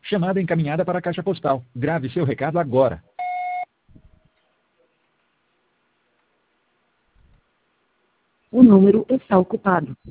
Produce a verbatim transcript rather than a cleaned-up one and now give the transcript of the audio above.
Chamada encaminhada para a caixa postal. Grave seu recado agora. O número está ocupado.